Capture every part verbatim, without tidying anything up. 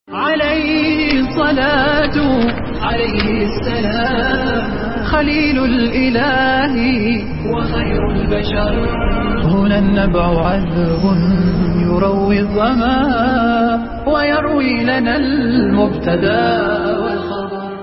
عليه الصلاة عليه السلام خليل الإله وخير البشر. هنا النبع عذب يروي الظما ويروي لنا المبتدا والخبر.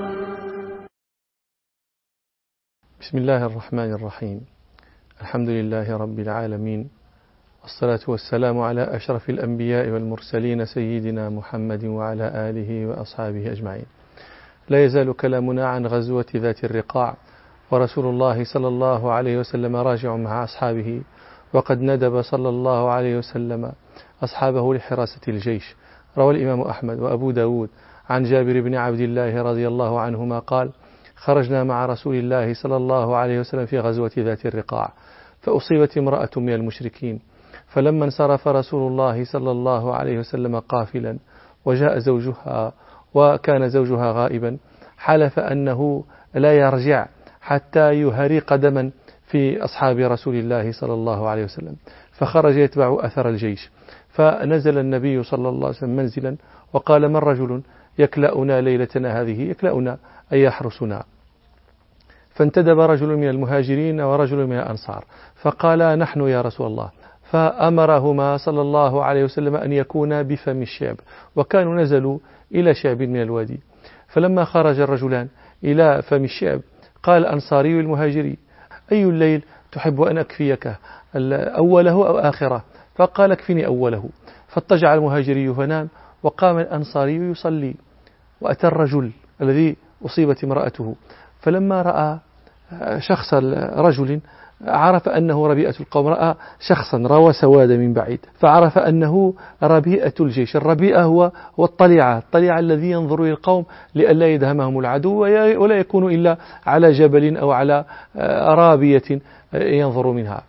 بسم الله الرحمن الرحيم. الحمد لله رب العالمين، والصلاة والسلام على أشرف الأنبياء والمرسلين سيدنا محمد وعلى آله وأصحابه أجمعين. لا يزال كلامنا عن غزوة ذات الرقاع، ورسول الله صلى الله عليه وسلم راجع مع أصحابه، وقد ندب صلى الله عليه وسلم أصحابه لحراسة الجيش. روى الإمام أحمد وأبو داود عن جابر بن عبد الله رضي الله عنهما قال: خرجنا مع رسول الله صلى الله عليه وسلم في غزوة ذات الرقاع، فأصيبت امرأة من المشركين، فلما انصرف رسول الله صلى الله عليه وسلم قافلا وجاء زوجها وكان زوجها غائبا، حلف أنه لا يرجع حتى يهري قدما في أصحاب رسول الله صلى الله عليه وسلم، فخرج يتبع أثر الجيش. فنزل النبي صلى الله عليه وسلم منزلا وقال: من رجل يكلأنا ليلتنا هذه؟ يكلأنا أي يحرسنا. فانتدب رجل من المهاجرين ورجل من الأنصار فقال: نحن يا رسول الله. فأمرهما صلى الله عليه وسلم أن يكونا بفم الشعب، وكانوا نزلوا إلى شعب من الوادي. فلما خرج الرجلان إلى فم الشعب قال الأنصاري المهاجري: أي الليل تحب أن أكفيك، أوله أو آخره؟ فقال: اكفني أوله. فاضطجع المهاجري فنام، وقام الأنصاري يصلي، وأتى الرجل الذي أصيبت امرأته، فلما رأى شخص رجل عرف أنه ربيئة القوم، رأى شخصا روى سوادا من بعيد فعرف أنه ربيئة الجيش. الربيئة هو هو الطليعة، الطليعة الذي ينظر إلى القوم لئلا يدهمهم العدو ولا يكون إلا على جبل أو على رابية ينظر منها.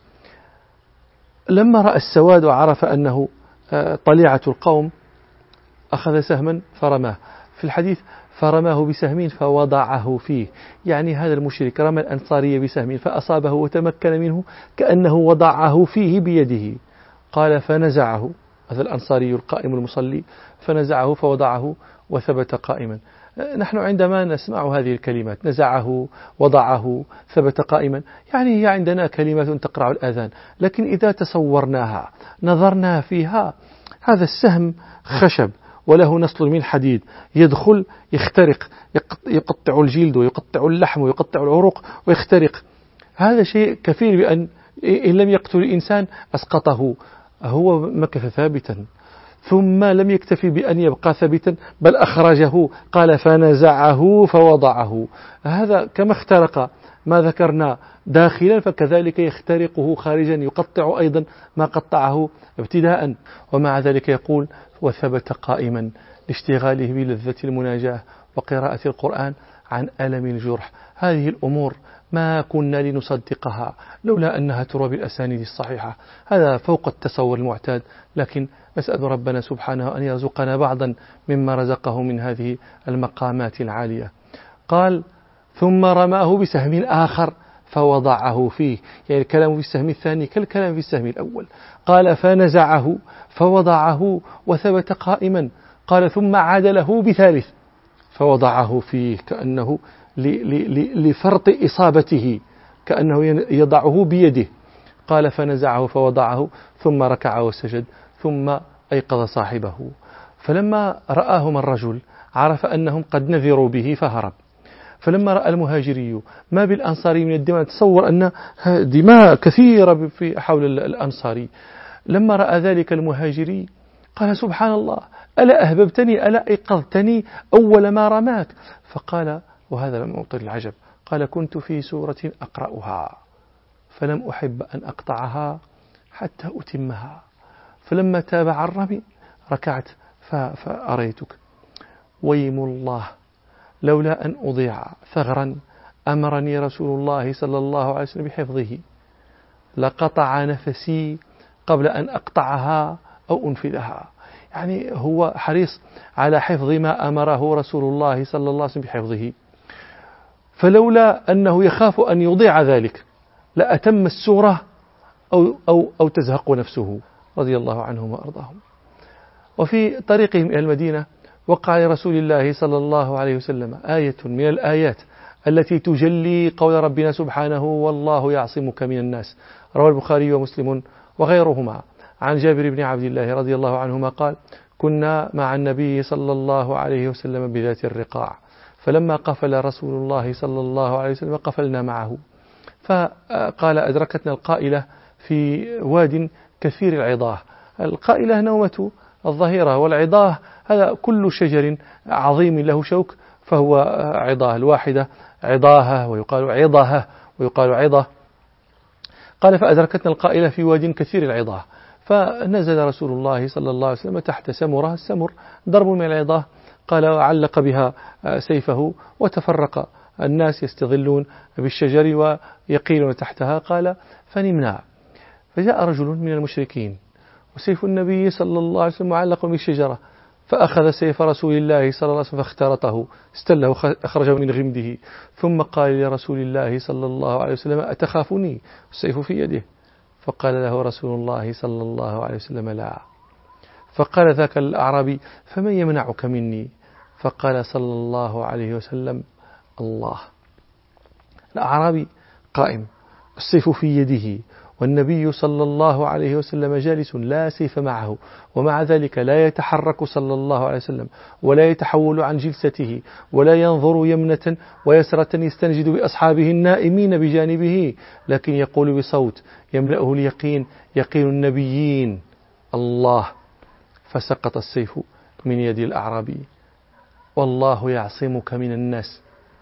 لما رأى السواد وعرف أنه طليعة القوم أخذ سهما فرماه. في الحديث فرماه بسهم فوضعه فيه، يعني هذا المشرك رمى الأنصاري بسهم فأصابه وتمكن منه كأنه وضعه فيه بيده. قال: فنزعه، هذا الأنصاري القائم المصلي، فنزعه فوضعه وثبت قائما. نحن عندما نسمع هذه الكلمات، نزعه، وضعه، ثبت قائما، يعني هي عندنا كلمات تقرع الآذان، لكن إذا تصورناها نظرنا فيها، هذا السهم خشب وله نسل من حديد، يدخل يخترق، يقطع الجلد ويقطع اللحم ويقطع العروق ويخترق. هذا شيء كفيل بأن إن لم يقتل الإنسان أسقطه. هو مكث ثابتا، ثم لم يكتفي بأن يبقى ثابتا بل أخرجه، قال: فنزعه فوضعه. هذا كما اخترق ما ذكرنا داخلا فكذلك يخترقه خارجا، يقطع أيضا ما قطعه ابتداء. ومع ذلك يقول: وثبت قائما لاشتغاله بلذة المناجاة وقراءة القرآن عن ألم الجرح. هذه الأمور ما كنا لنصدقها لولا أنها تروى بالأسانيد الصحيحة. هذا فوق التصور المعتاد، لكن نسأل ربنا سبحانه أن يرزقنا بعضا مما رزقه من هذه المقامات العالية. قال: ثم رماه بسهم آخر فوضعه فيه، يعني الكلام في السهم الثاني كالكلام في السهم الأول. قال: فنزعه فوضعه وثبت قائما. قال: ثم عاد له بثالث فوضعه فيه، كأنه لفرط إصابته، كأنه يضعه بيده. قال: فنزعه فوضعه ثم ركع وسجد، ثم أيقظ صاحبه. فلما رآهم الرجل عرف أنهم قد نذروا به فهرب. فلما رأى المهاجري ما بالأنصاري من الدماء، تصور أن دماء كثيرة في حول الأنصاري، لما رأى ذلك المهاجري قال: سبحان الله، ألا أهببتني، ألا أيقظتني أول ما رماك؟ فقال، وهذا موطن العجب، قال: كنت في سورة أقرأها فلم أحب أن أقطعها حتى أتمها، فلما تابع الرمي ركعت فأريتك. ويم الله، لولا أن أضيع ثغرا أمرني رسول الله صلى الله عليه وسلم بحفظه لقطع نفسي قبل أن أقطعها أو أنفذها. يعني هو حريص على حفظ ما أمره رسول الله صلى الله عليه وسلم بحفظه، فلولا أنه يخاف أن يضيع ذلك لأتم السورة أو, أو, أو تزهق نفسه، رضي الله عنهم وأرضاهم. وفي طريقهم إلى المدينة وقع لرسول الله صلى الله عليه وسلم آية من الآيات التي تجلي قول ربنا سبحانه والله يعصمك من الناس. روى البخاري ومسلم وغيرهما عن جابر بن عبد الله رضي الله عنهما قال: كنا مع النبي صلى الله عليه وسلم بذات الرقاع، فلما قفل رسول الله صلى الله عليه وسلم قفلنا معه، فقال: أدركتنا القائلة في واد كثير العضاه. القائلة نومة الظهيرة، والعضاه هذا كل شجر عظيم له شوك فهو عضاه، الواحدة عضاها ويقال عضها ويقال عضة. قال: فأدركتنا القائلة في واد كثير العضاه، فنزل رسول الله صلى الله عليه وسلم تحت سمرة، السمر ضرب من العضاه. قال: وعلق بها سيفه وتفرق الناس يستظلون بالشجر ويقيلون تحتها. قال: فنمنا، فجاء رجل من المشركين وسيف النبي صلى الله عليه وسلم معلق بالشجرة، فأخذ سيف رسول الله صلى الله عليه وسلم فاخترطه، استله، أخرجه من غمده، ثم قال لرسول الله صلى الله عليه وسلم: أتخافني؟ السيف في يده. فقال له رسول الله صلى الله عليه وسلم: لا. فقال ذاك الأعرابي: فمن يمنعك مني؟ فقال صلى الله عليه وسلم: الله. الأعرابي قائم، السيف في يده، والنبي صلى الله عليه وسلم جالس لا سيف معه، ومع ذلك لا يتحرك صلى الله عليه وسلم ولا يتحول عن جلسته ولا ينظر يمنة ويسرة يستنجد بأصحابه النائمين بجانبه، لكن يقول بصوت يملأه اليقين، يقين النبيين: الله. فسقط السيف من يد الأعرابي. والله يعصمك من الناس.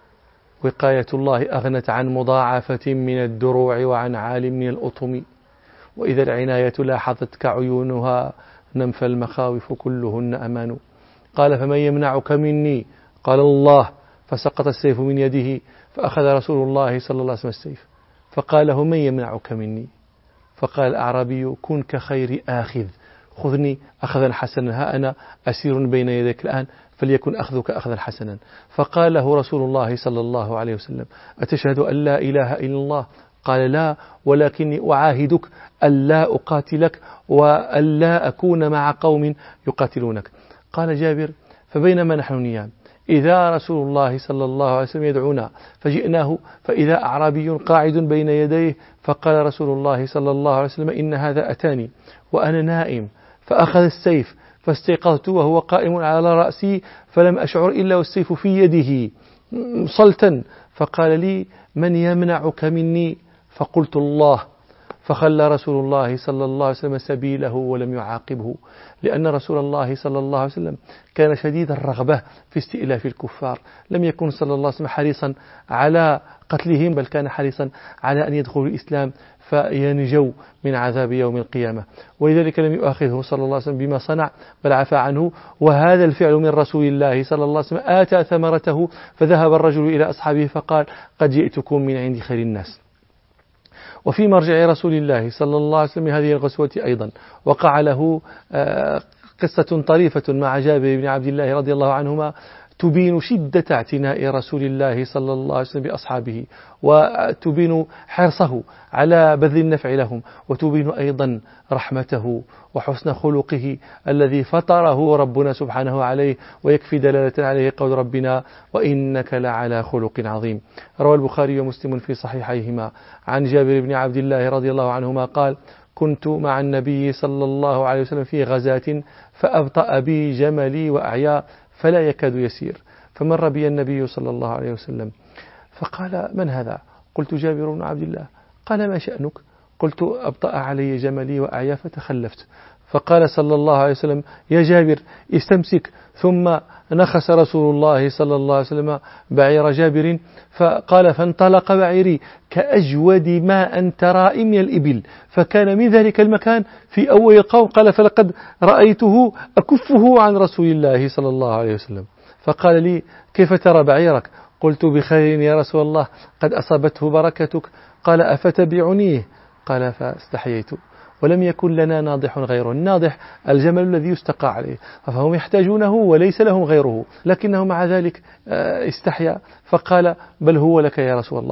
وقاية الله أغنت عن مضاعفة من الدروع وعن عال من الأطم، وإذا العناية لاحظتك عيونها نمف المخاوف كلهن أمان. قال: فمن يمنعك مني؟ قال: الله. فسقط السيف من يده، فأخذ رسول الله صلى الله عليه وسلم السيف فقال له: من يمنعك مني؟ فقال الأعرابي: كن كخير آخذ، خذني أخذا حسنا، ها أنا أسير بين يديك الآن، فليكن أخذك أخذا حسنا. فقال له رسول الله صلى الله عليه وسلم: أتشهد أن لا إله إلا الله؟ قال: لا، ولكني أعاهدك ألا أقاتلك وألا أكون مع قوم يقاتلونك. قال جابر: فبينما نحن نيام إذا رسول الله صلى الله عليه وسلم يدعونا، فجئناه فإذا أعرابي قاعد بين يديه، فقال رسول الله صلى الله عليه وسلم: إن هذا أتاني وأنا نائم، فأخذ السيف فاستيقظت وهو قائم على رأسي، فلم أشعر إلا والسيف في يده صلتا، فقال لي: من يمنعك مني؟ فقلت: الله. فخلى رسول الله صلى الله عليه وسلم سبيله ولم يعاقبه، لأن رسول الله صلى الله عليه وسلم كان شديد الرغبة في استئلاف الكفار، لم يكن صلى الله عليه وسلم حريصا على قتلهم، بل كان حريصا على أن يدخلوا الإسلام فينجوا من عذاب يوم القيامة، ولذلك لم يؤاخذه صلى الله عليه وسلم بما صنع، بل عفى عنه. وهذا الفعل من رسول الله صلى الله عليه وسلم آتى ثمرته، فذهب الرجل إلى أصحابه فقال: قد جئتكم من عند خير الناس. وفي مرجع رسول الله صلى الله عليه وسلم هذه الغزوة أيضا وقع له قصة طريفة مع جابر بن عبد الله رضي الله عنهما، تبين شدة اعتناء رسول الله صلى الله عليه وسلم بأصحابه، وتبين حرصه على بذل النفع لهم، وتبين أيضا رحمته وحسن خلقه الذي فطره ربنا سبحانه عليه، ويكفي دلالة عليه قول ربنا: وإنك لعلى خلق عظيم. روى البخاري ومسلم في صحيحيهما عن جابر بن عبد الله رضي الله عنهما قال: كنت مع النبي صلى الله عليه وسلم في غزاة، فأبطأ بي جملي وأعيا فلا يكاد يسير، فمر بي النبي صلى الله عليه وسلم فقال: من هذا؟ قلت: جابر بن عبد الله. قال: ما شأنك؟ قلت: أبطأ علي جملي وأعيا فتخلفت. فقال صلى الله عليه وسلم: يا جابر استمسك. ثم نخس رسول الله صلى الله عليه وسلم بعير جابر، فقال: فانطلق بعيري كأجود ما أن ترى من الإبل، فكان من ذلك المكان في أول القوم. قال: فلقد رأيته أكفه عن رسول الله صلى الله عليه وسلم. فقال لي: كيف ترى بعيرك؟ قلت: بخير يا رسول الله، قد أصابته بركتك. قال: أفتبعنيه؟ قال: فاستحييت، ولم يكن لنا ناضح غيره. الناضح الجمل الذي يستقى عليه، فهم يحتاجونه وليس لهم غيره، لكنه مع ذلك استحيا، فقال: بل هو لك يا رسول الله.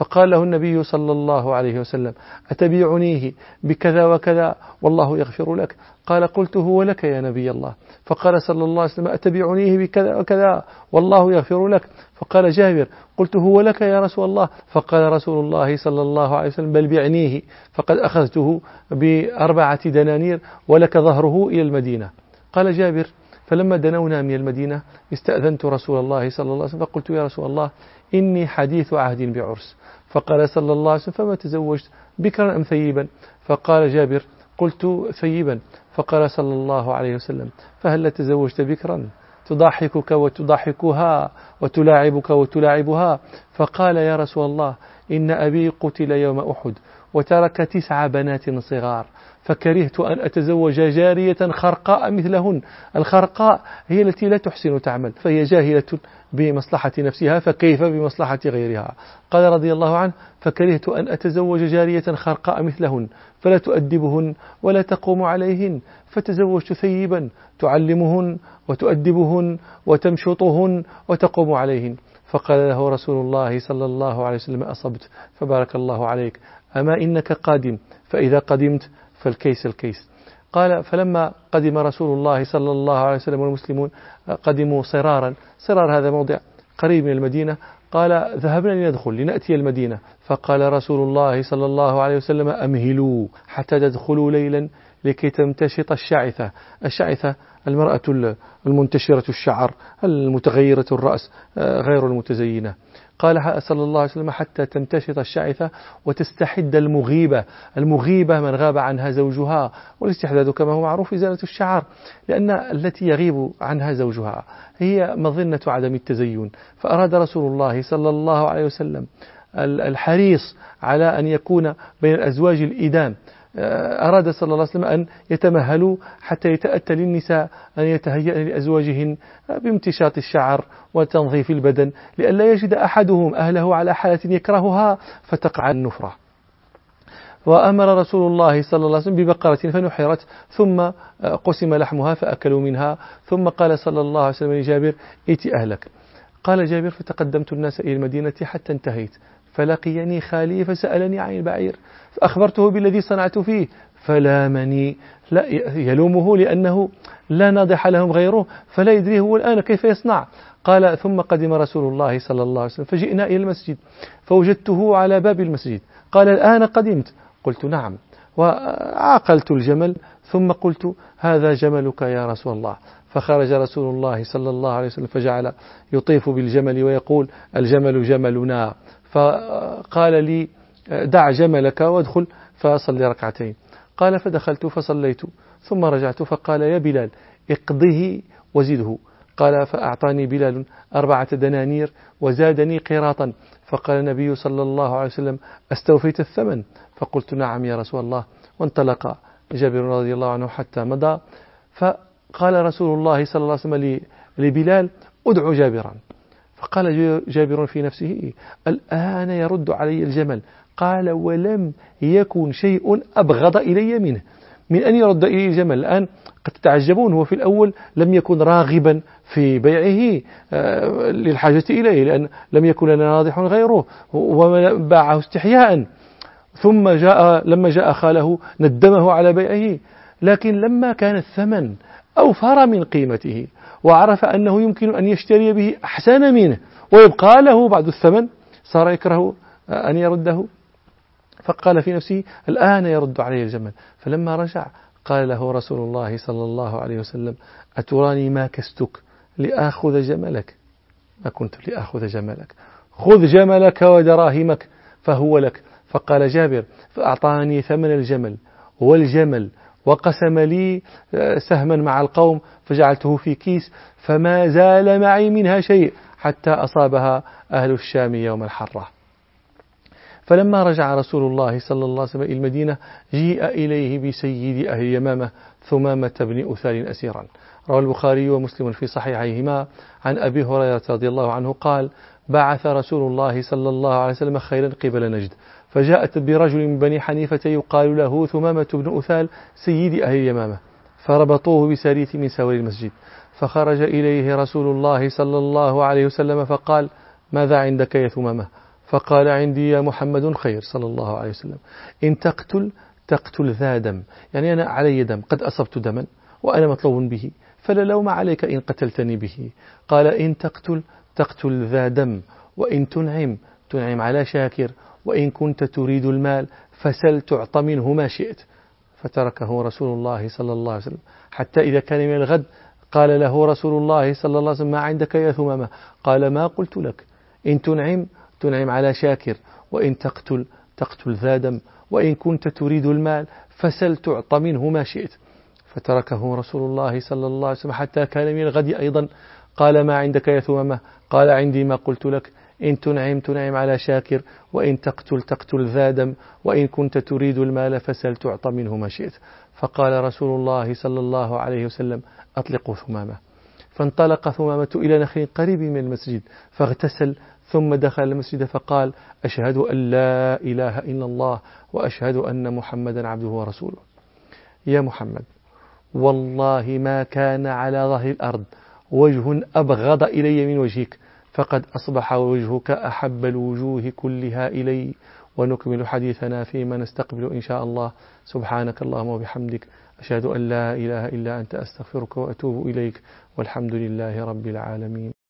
فقال له النبي صلى الله عليه وسلم: أتبيعنيه بكذا وكذا والله يغفر لك؟ قال: قلت: هو لك يا نبي الله. فقال صلى الله عليه وسلم: أتبيعنيه بكذا وكذا والله يغفر لك؟ فقال جابر: قلت: هو لك يا رسول الله. فقال رسول الله صلى الله عليه وسلم: بل بعنيه فقد أخذته بأربعة دنانير ولك ظهره إلى المدينة. قال جابر: فلما دنونا من المدينة استأذنت رسول الله صلى الله عليه وسلم فقلت: يا رسول الله إني حديث عهد بعرس. فقال صلى الله عليه وسلم: فما تزوجت، بكرا أم ثيبا؟ فقال جابر: قلت: ثيبا. فقال صلى الله عليه وسلم: فهل تزوجت بكرا تضحكك وتضحكها وتلاعبك وتلاعبها؟ فقال: يا رسول الله إن أبي قتل يوم أحد وترك تسع بنات صغار، فكرهت أن أتزوج جارية خرقاء مثلهن. الخرقاء هي التي لا تحسن تعمل، فهي جاهلة بمصلحة نفسها فكيف بمصلحة غيرها. قال رضي الله عنه: فكرهت أن أتزوج جارية خرقاء مثلهن فلا تؤدبهن ولا تقوم عليهن، فتزوجت ثيبا تعلمهن وتؤدبهن وتمشطهن وتقوم عليهن. فقال له رسول الله صلى الله عليه وسلم: أصبت، فبارك الله عليك، أما إنك قادم، فإذا قدمت فالكيس الكيس. قال: فلما قدم رسول الله صلى الله عليه وسلم والمسلمون قدموا صرارا. صرار هذا موضع قريب من المدينة. قال: ذهبنا لندخل لنأتي المدينة. فقال رسول الله صلى الله عليه وسلم: أمهلوا حتى تدخلوا ليلا لكي تمتشط الشعثة. الشعثة المرأة المنتشرة الشعر المتغيرة الرأس غير المتزينة. قال صلى الله عليه وسلم: حتى تمتشط الشعثة وتستحد المغيبة. المغيبة من غاب عنها زوجها، والاستحداد كما هو معروف إزالة الشعر، لأن التي يغيب عنها زوجها هي مظنة عدم التزين. فأراد رسول الله صلى الله عليه وسلم الحريص على أن يكون بين الأزواج الإدام. أراد صلى الله عليه وسلم أن يتمهلوا حتى يتأتى للنساء أن يتهيأن لأزواجهن بامتشاط الشعر وتنظيف البدن، لئلا يجد أحدهم أهله على حالة يكرهها فتقع النفرة. وأمر رسول الله صلى الله عليه وسلم ببقرة فنحرت، ثم قسم لحمها فأكلوا منها. ثم قال صلى الله عليه وسلم لجابر: ائت أهلك. قال جابر: فتقدمت الناس إلى المدينة حتى انتهيت، فلقيني خالي فسألني عن البعير، فأخبرته بالذي صنعت فيه فلامني. لا يلومه لأنه لا ناضح لهم غيره، فلا يدري هو الآن كيف يصنع. قال: ثم قدم رسول الله صلى الله عليه وسلم فجئنا إلى المسجد فوجدته على باب المسجد. قال: الآن قدمت؟ قلت: نعم. وعقلت الجمل ثم قلت: هذا جملك يا رسول الله. فخرج رسول الله صلى الله عليه وسلم فجعل يطيف بالجمل ويقول: الجمل جملنا. فقال لي: دع جملك وادخل فصلي ركعتين. قال: فدخلت فصليت ثم رجعت فقال: يا بلال اقضه وزده. قال: فأعطاني بلال أربعة دنانير وزادني قيراطا. فقال النبي صلى الله عليه وسلم: أستوفيت الثمن؟ فقلت: نعم يا رسول الله. وانطلق جابر رضي الله عنه حتى مضى. فقال رسول الله صلى الله عليه وسلم لبلال: ادعو جابرا. فقال جابر في نفسه: الآن يرد علي الجمل. قال: ولم يكن شيء أبغض إلي منه من أن يرد إلي الجمل. الآن قد تتعجبون، هو في الأول لم يكن راغبا في بيعه للحاجة إليه، لأن لم يكن لنا ناضح غيره وباعه استحياء. ثم جاء لما جاء خاله ندمه على بيعه، لكن لما كان الثمن أوفر من قيمته وعرف أنه يمكن أن يشتري به أحسن منه ويبقى له بعد الثمن، صار يكره أن يرده. فقال في نفسه: الآن يرد عليه الجمل. فلما رجع قال له رسول الله صلى الله عليه وسلم: أتراني ما كستك لآخذ جملك؟ ما كنت لآخذ جملك، خذ جملك ودراهمك فهو لك. فقال جابر: فأعطاني ثمن الجمل والجمل وقسم لي سهما مع القوم فجعلته في كيس، فما زال معي منها شيء حتى أصابها أهل الشام يوم الحرة. فلما رجع رسول الله صلى الله عليه وسلم إلى المدينة جيء إليه بسيد أهل يمامة ثمامة بن أثال أسيرا. روى البخاري ومسلم في صحيحيهما عن أبي هريرة رضي الله عنه قال: بعث رسول الله صلى الله عليه وسلم خيلا قبل نجد، فجاءت برجل من بني حنيفة يقال له ثمامة بن أثال سيد أهل يمامة، فربطوه بسريث من سور المسجد، فخرج إليه رسول الله صلى الله عليه وسلم فقال: ماذا عندك يا ثمامة؟ فقال عندي يا محمد خير صلى الله عليه وسلم، إن تقتل تقتل ذا دم، يعني أنا علي دم، قد أصبت دما وأنا مطلوب به، فلا لوم عليك إن قتلتني به. قال إن تقتل تقتل ذا دم، وإن تنعم تنعم على شاكر، وإن كنت تريد المال فسل تعط منه ما شئت. فتركه رسول الله صلى الله عليه وسلم حتى إذا كان من الغد قال له رسول الله صلى الله عليه وسلم ما عندك يا ثمامة؟ قال ما قلت لك، إن تنعم تنعم على شاكر، وإن تقتل تقتل ذا دم، وإن كنت تريد المال فسل تعط منه ما شئت. فتركه رسول الله صلى الله عليه وسلم حتى كان من الغد أيضا قال ما عندك يا ثمامة؟ قال عندي ما قلت لك، إن تنعم تنعم على شاكر، وإن تقتل تقتل ذا دم، وإن كنت تريد المال فسل تعط منه ما شئت. فقال رسول الله صلى الله عليه وسلم أطلقوا ثمامة. فانطلق ثمامة إلى نخل قريب من المسجد فاغتسل، ثم دخل المسجد فقال أشهد أن لا إله إلا الله وأشهد أن محمدا عبده ورسوله. يا محمد، والله ما كان على ظهر الأرض وجه أبغض إلي من وجهك، فقد أصبح وجهك أحب الوجوه كلها إلي. ونكمل حديثنا فيما نستقبل إن شاء الله. سبحانك اللهم وبحمدك، أشهد أن لا إله إلا أنت، أستغفرك وأتوب إليك، والحمد لله رب العالمين.